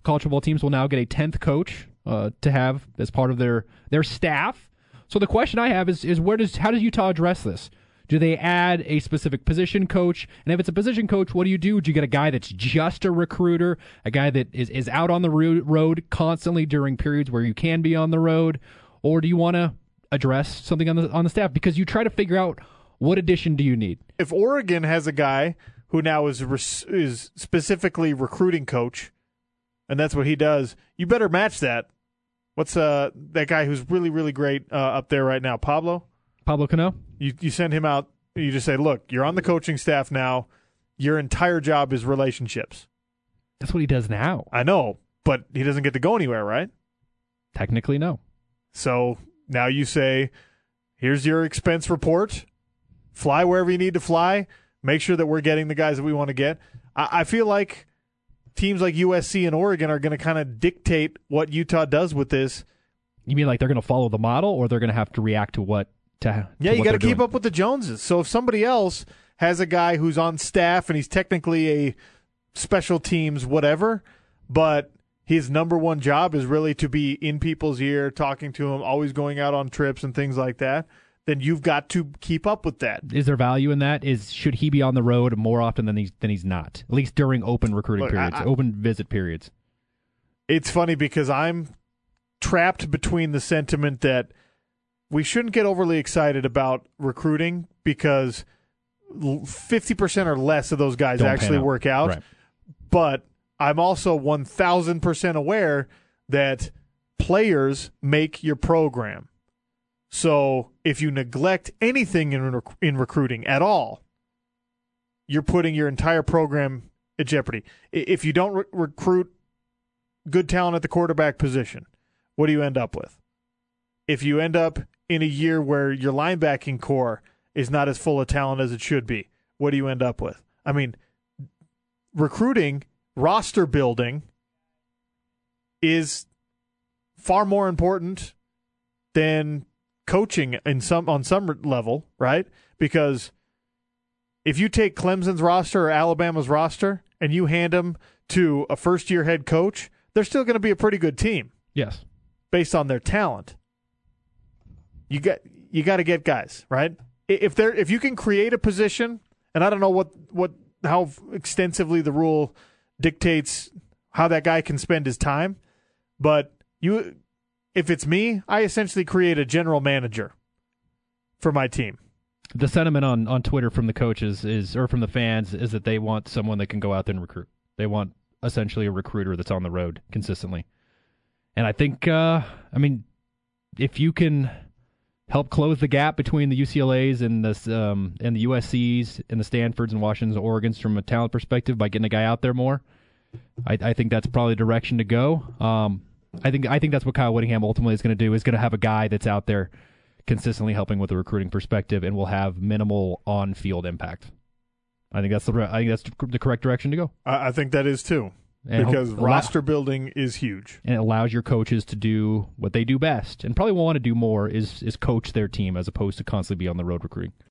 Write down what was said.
college football teams will now get a 10th coach to have as part of their staff. So the question I have is how does Utah address this? Do they add a specific position coach? And if it's a position coach, what do you do? Do you get a guy that's just a recruiter, a guy that is out on the road constantly during periods where you can be on the road? Or do you want to address something on the staff? Because you try to figure out what addition do you need. If Oregon has a guy who now is specifically recruiting coach, and that's what he does, you better match that. What's that guy who's really, really great up there right now? Pablo Cano? You send him out, you just say, look, you're on the coaching staff now. Your entire job is relationships. That's what he does now. I know, but he doesn't get to go anywhere, right? Technically, no. So now you say, here's your expense report. Fly wherever you need to fly. Make sure that we're getting the guys that we want to get. I feel like teams like USC and Oregon are going to kind of dictate what Utah does with this. You mean like they're going to follow the model, or they're going to have to react to what? You got to keep up with the Joneses. So if somebody else has a guy who's on staff and he's technically a special teams whatever, but his number one job is really to be in people's ear, talking to them, always going out on trips and things like that, then you've got to keep up with that. Is there value in that? Should he be on the road more often than he's not? At least during open recruiting periods, open visit periods. It's funny because I'm trapped between the sentiment that we shouldn't get overly excited about recruiting because 50% or less of those guys actually work out. Right. But I'm also 1,000% aware that players make your program. So if you neglect anything in recruiting at all, you're putting your entire program at jeopardy. If you don't recruit good talent at the quarterback position, what do you end up with? If you end up in a year where your linebacking core is not as full of talent as it should be, what do you end up with? I mean, recruiting, roster building is far more important than coaching on some level, right? Because if you take Clemson's roster or Alabama's roster and you hand them to a first-year head coach, they're still going to be a pretty good team. Yes. Based on their talent. You got to get guys, right? If you can create a position, and I don't know how extensively the rule dictates how that guy can spend his time, but if it's me, I essentially create a general manager for my team. The sentiment on Twitter from the coaches or from the fans is that they want someone that can go out there and recruit. They want essentially a recruiter that's on the road consistently. And I think, if you can help close the gap between the UCLAs and the USCs and the Stanfords and Washingtons and Oregons from a talent perspective by getting a guy out there more, I think that's probably the direction to go. I think that's what Kyle Whittingham ultimately is going to do, is going to have a guy that's out there consistently helping with the recruiting perspective and will have minimal on-field impact. I think that's the correct direction to go. I think that is too. Because roster building is huge. And it allows your coaches to do what they do best, and probably want to do more is coach their team as opposed to constantly be on the road recruiting.